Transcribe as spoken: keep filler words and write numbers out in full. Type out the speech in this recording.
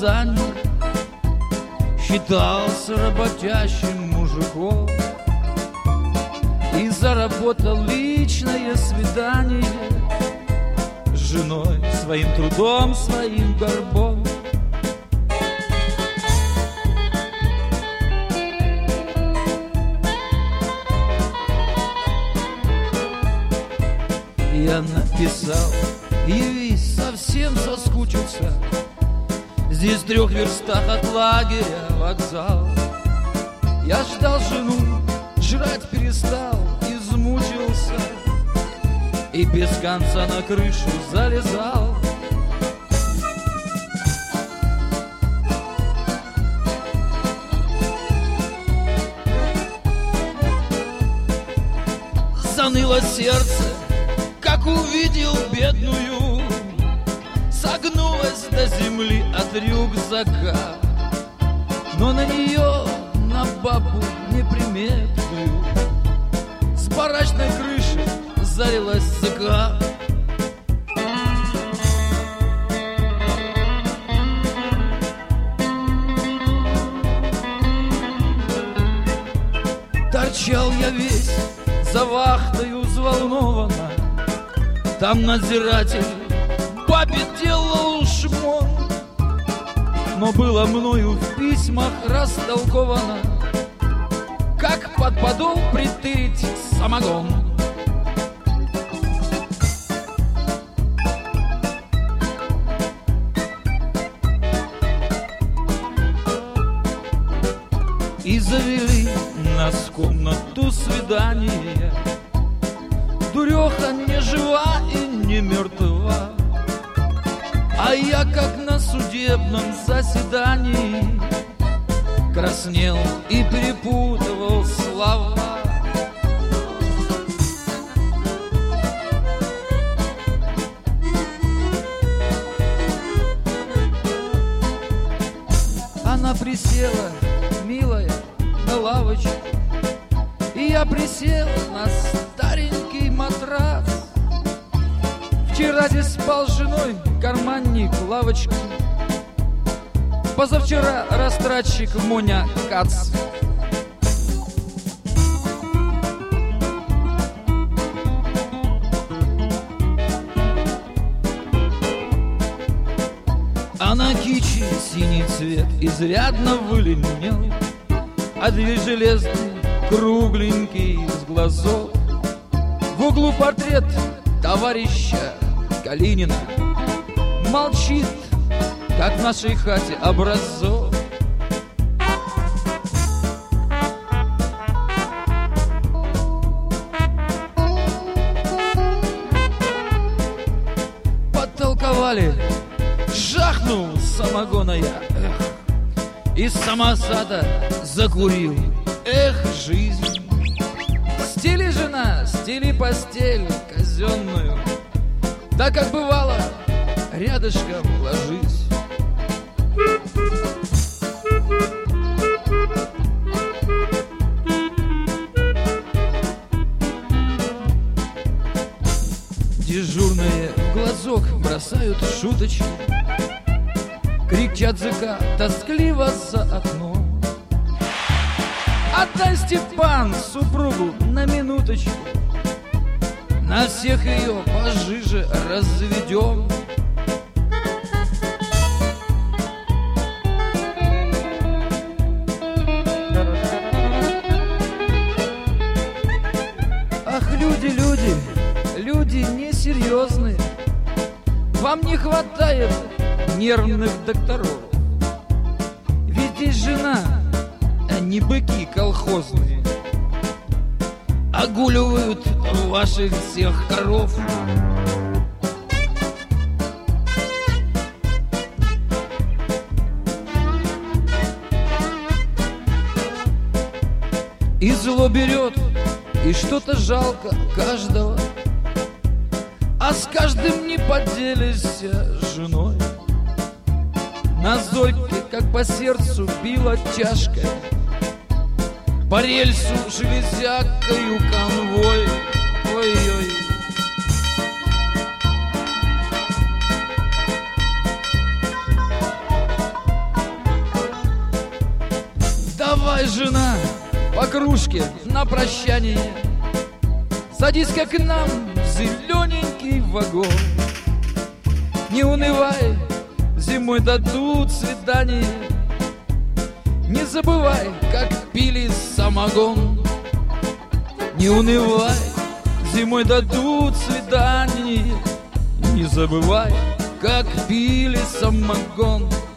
Казани считался работящим мужиком и заработал личное свидание с женой своим трудом, своим горбом. Я написал: явись, совсем соскучился, здесь в трех верстах от лагеря вокзал. Я ждал жену, жрать перестал, измучился и без конца на крышу залезал. Заныло сердце, как увидел бедную, согнулась до земли от рюкзака, но на нее, на бабу неприметную, с барачной крыши залилась ЦК. Торчал я весь за вахтою взволнованно, там надзиратель бабе делал шмон, но было мною в письмах растолковано, как под подол притырить самогон. И завели нас в комнату свидания. Дуреха не жива и не мертва, а я, как на судебном заседании, краснел и перепутывал слова. Она присела, милая, на лавочку, и я присел на старенький матрас. Вчера здесь спал с женой карманник лавочки, позавчера растратчик Моня Кац. А на кичи синий цвет изрядно выленил, а дверь железный, кругленький, с глазов. В углу портрет товарища Калинина, молчит, как в нашей хате образцов. Подтолковали, жахнул самогона я, эх, из самосада закурил, эх, жизнь. Стели, жена, стели постель казенную, да как бывало, рядышком ложись. Дежурные в глазок бросают шуточки, кричат языка тоскливо за окном. Отдай, Степан, супругу на минуточку, на всех ее пожиже разведем. Ах, люди, люди, люди несерьезные, вам не хватает нервных докторов. Ведь здесь жена, а не быки колхозные, огуливают ваших всех коров. И зло берет, и что-то жалко каждого, а с каждым не поделишься женой. На Зойке, как по сердцу, била тяжко, по рельсу железякою конвой. Ой-ой. подружке на прощание: садись-ка к нам в зелененький вагон. Не унывай, зимой дадут свидание. Не забывай, как пили самогон. Не унывай, зимой дадут свидание. Не забывай, как пили самогон.